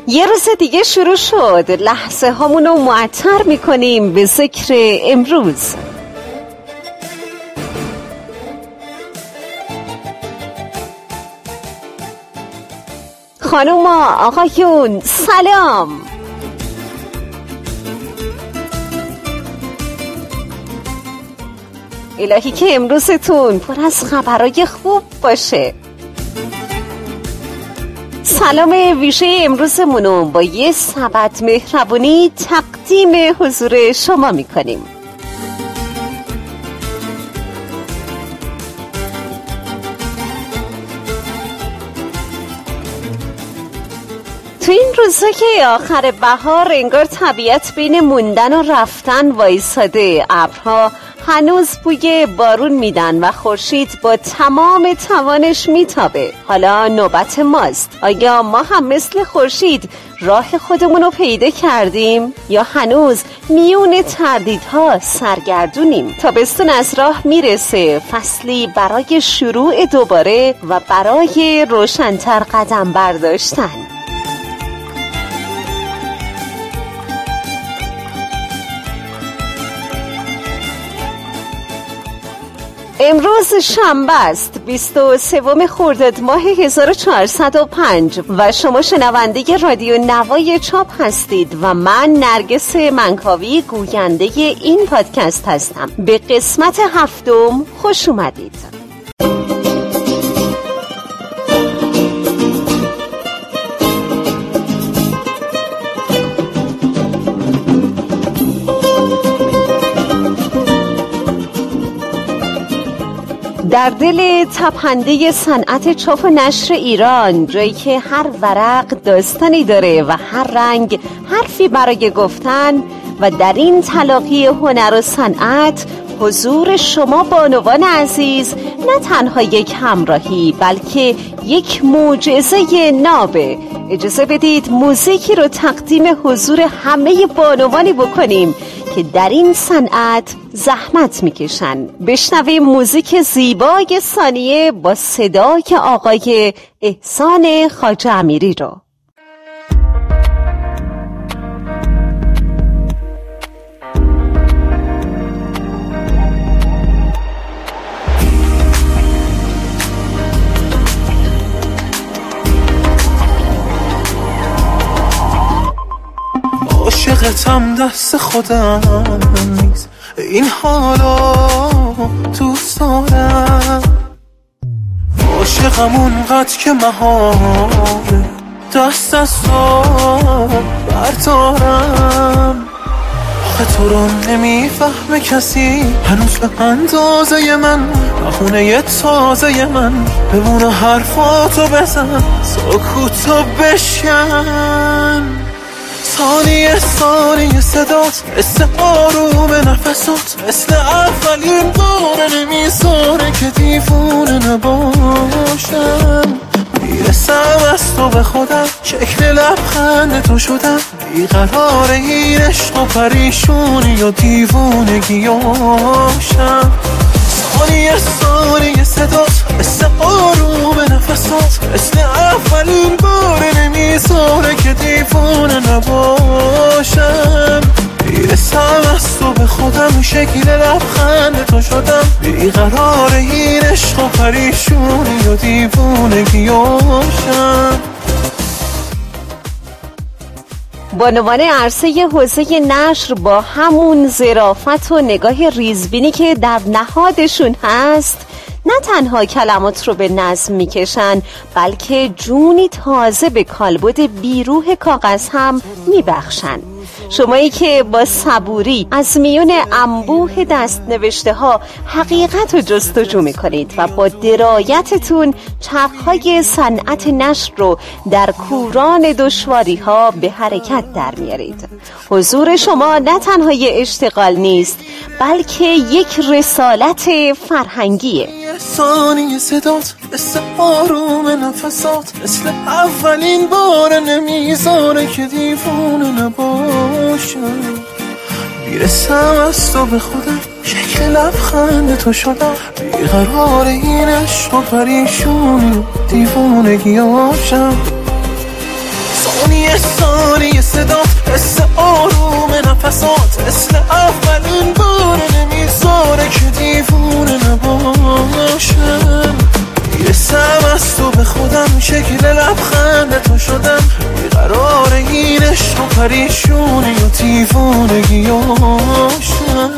یه روز دیگه شروع شد. لحظه هامونو معطر میکنیم به ذکر امروز. خانوما آقایون سلام. الهی که امروزتون پر از خبرای خوب باشه. سلام ویژه امروزمونو با یه سبد مهربونی تقدیم حضور شما میکنیم. تو این روزا که آخر بهار انگار طبیعت بین موندن و رفتن وایساده، ابرها هنوز بوی بارون میدن و خورشید با تمام توانش میتابه. حالا نوبت ماست. آیا ما هم مثل خورشید راه خودمون رو پیدا کردیم یا هنوز میون تردیدها سرگردونیم؟ تابستون از راه میرسه، فصلی برای شروع دوباره و برای روشن‌تر قدم برداشتن. امروز شنبه است، 23 خرداد ماه 1405 و شما شنونده رادیو نوای چاپ هستید و من نرگس منکاوی گوینده این پادکست هستم. به قسمت 7 خوش اومدید. در دل تپنده صنعت چاپ و نشر ایران، جایی که هر ورق داستانی داره و هر رنگ حرفی برای گفتن، و در این تلاقی هنر و صنعت حضور شما بانوان عزیز نه تنها یک همراهی بلکه یک معجزه نابه. اجازه بدید موزیکی رو تقدیم حضور همه بانوانی بکنیم که در این صنعت زحمت میکشن. بشنویم موزیک زیبای ثانیه با صدای آقای احسان خواجه امیری رو. عاشقتم دست خودم نیست، این حالا دوست دارم. عاشقم اونقدر که محاله دست از تو بردارم. آخه تو رو نمیفهمه کسی هنوز به اندازه من، بخونه تازه من بمونه حرفاتو بزن، سکوتو بشکن. ثانیه ثانیه صدات مثل آروم نفسات، مثل اولین بار نمیذاره که دیوونه نباشم. میرسم از تو به خودم، شکل لبخند تو شدم، بیقرار این عشق و پریشونی و دیوونگیاشم. ثانیه ثانیه صدات مثل آروم نفسات، مثل اولین بار نمیذاره که دیوونه نباشم. میرسم از تو به خودم، شکل لبخند تو شدم، بیقرار این عشق و پریشونی و دیوونگیاشم. بانوان عرصه حوزه نشر با همون ظرافت و نگاه ریزبینی که در نهادشون هست، نه تنها کلمات رو به نظم میکشن بلکه جونی تازه به کالبد بیروح کاغذ هم میبخشن. شمایی که با صبوری از میون انبوه دست نوشته ها حقیقت رو جستجو میکنید و با درایتتون چرخهای صنعت نشر رو در کوران دشواری ها به حرکت در میارید. حضور شما نه تنها یه اشتغال نیست بلکه یک رسالت فرهنگیه. ثانیه صدات مثل آروم نفسات، مثل اولین بار نمیذاره که دیوونه نباشم. میرسم از تو به خودم، شکل لبخند تو شدم، بیقرار این عشق و پریشونی و دیوونگیاشم. ثانیه ثانیه صدات مثل آروم نفسات، مثل اولین بار نمیذاره که دیوونه نباشم. میرسم از تو به خودم، شکل لبخند تو شدم، بیقرار این عشق و پریشونی و دیوونگیاشم.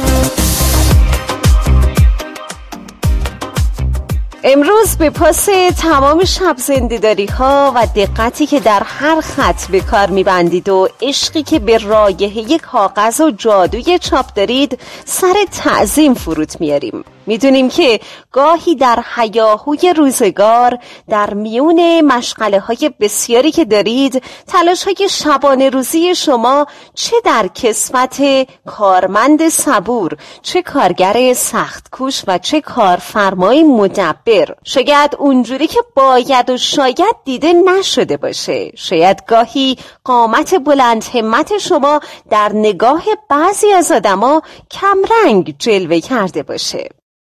امروز به پاس تمام شب زنده‌داری ها و دقتی که در هر خط به کار میبندید و عشقی که به رایحه کاغذ و جادوی چاپ دارید سر تعظیم فرود میاریم. میدونیم که گاهی در هیاهوی روزگار در میون مشغله های بسیاری که دارید، تلاش های شبانه روزی شما چه در کسوت کارمند صبور، چه کارگر سخت کوش و چه کارفرمای مدبر شاید اونجوری که باید و شاید دیده نشده باشه. شاید گاهی قامت بلند همت شما در نگاه بعضی از آدما کمرنگ جلوه کرده باشه.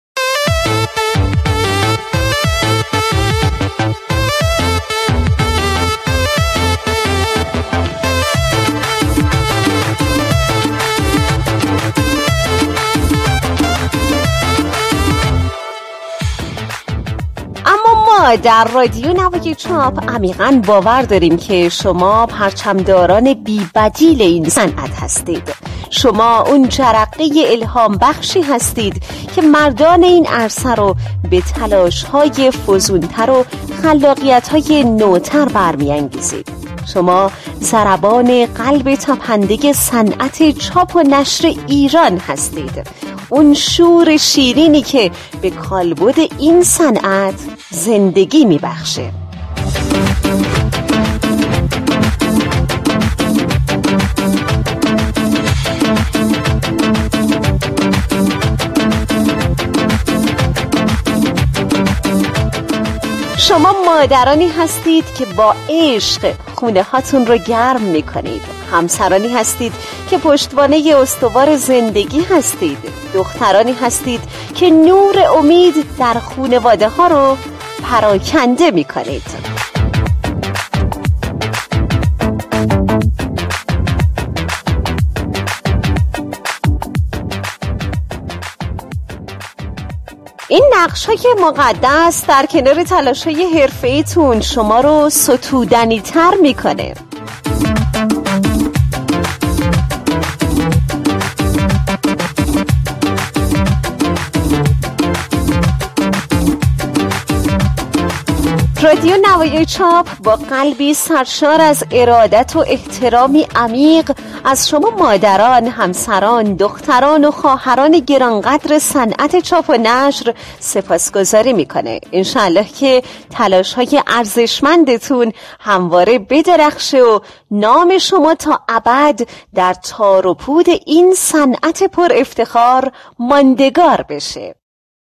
ما در رادیو نوای چاپ عمیقاً باور داریم که شما پرچمداران بی‌بدیل این صنعت هستید. شما اون جرقه الهام بخشی هستید که مردان این عرصه رو به تلاش‌های فزونتر و خلاقیت‌های نوتر برمی‌انگیزید. شما ضربان قلب تپنده صنعت چاپ و نشر ایران هستید. اون شور شیرینی که به کالبد این صنعت زندگی میبخشه. شما مادرانی هستید که با عشق خونه هاتون رو گرم میکنید. همسرانی هستید که پشتوانه استوار زندگی هستید. دخترانی هستید که نور امید در خانواده ها رو پراکنده میکنید. این نقش‌های مقدس در کنار تلاش‌های حرفه‌ایتون شما رو ستودنی‌تر میکنه. رادیو نوای چاپ با قلبی سرشار از ارادت و احترامی عمیق از شما مادران، همسران، دختران و خواهران گرانقدر صنعت چاپ و نشر سپاسگزاری میکنه. انشالله که تلاش‌های ارزشمندتون همواره بدرخشه و نام شما تا ابد در تار و پود این صنعت پر افتخار ماندگار بشه.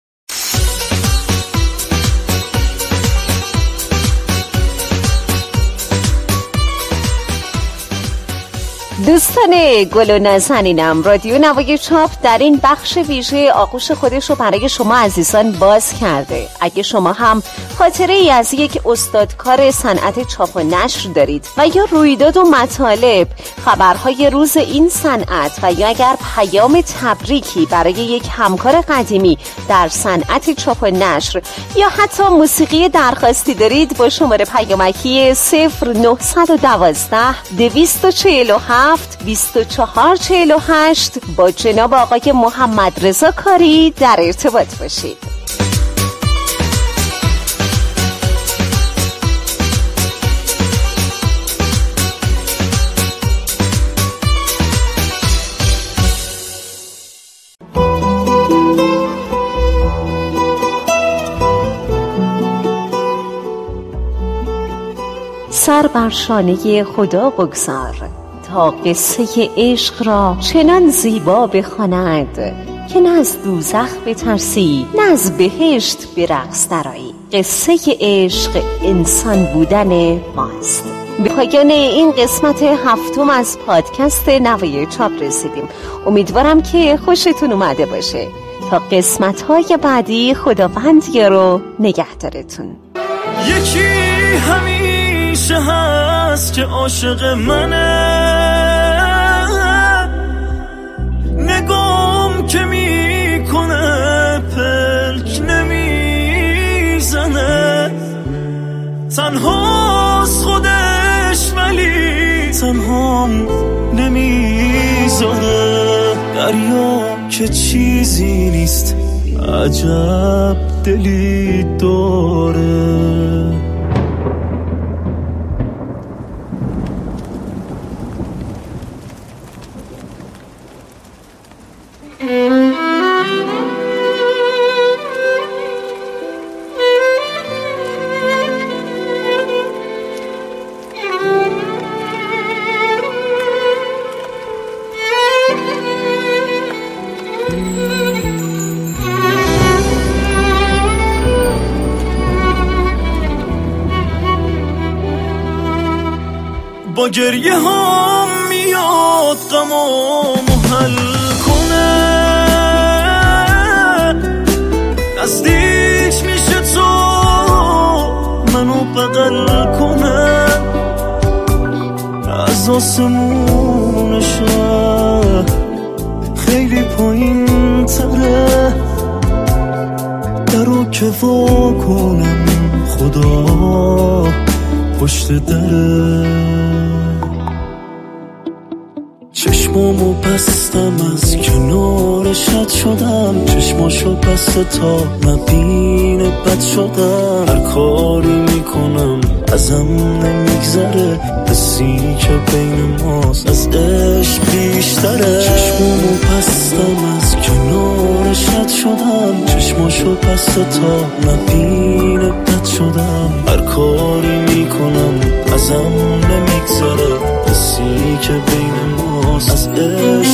دوستان گل و نازنینم، رادیو نوای چاپ در این بخش ویژه آغوش خودش رو برای شما عزیزان باز کرده. اگه شما هم خاطره ای از یک استادکار صنعت چاپ و نشر دارید و یا رویداد و مطالب، خبرهای روز این صنعت و یا اگر پیام تبریکی برای یک همکار قدیمی در صنعت چاپ و نشر یا حتی موسیقی درخواستی دارید، با شماره پیامکی 0912 247 2448 با جناب آقای محمد رضا کاری در ارتباط باشید. سر بر شانه خدا بگذار تا قصه عشق را چنان زیبا بخواند که نه از دوزخ بترسی نه از بهشت به رقص درآیی. قصه عشق انسان بودن ماست. به پایان این قسمت هفتم از پادکست نوای چاپ رسیدیم. امیدوارم که خوشتون اومده باشه. تا قسمت‌های بعدی خداوند یارو نگهدارتون. یکی همیشه همیشه هست که عاشق منه، نگام که میکنه پلک نمیزنه، تنهاست خودش ولی تنهام نمیذاره، دریا که چیزی نیست عجب دلی داره. با گریه هم میاد غمامو حل کنه، نزدیک میشه تو منو بغل کنه، از آسمون شهر خیلی پایین تره، درو که وا کنم خدا پشت دره. چشمامو بستم از کنارش رد شدم، چشماشو بسته تا نبینه بد شدم، هر کاری میکنم ازم نمیگذره، حسی که بین ماست از عشق بیشتره. چشمامو بستم از کنارش رد شدم، چشماشو بسته تا نبینه بد شدم، هر کاری میکنم ازم نمیگذره، حسی که بین ماست از عشق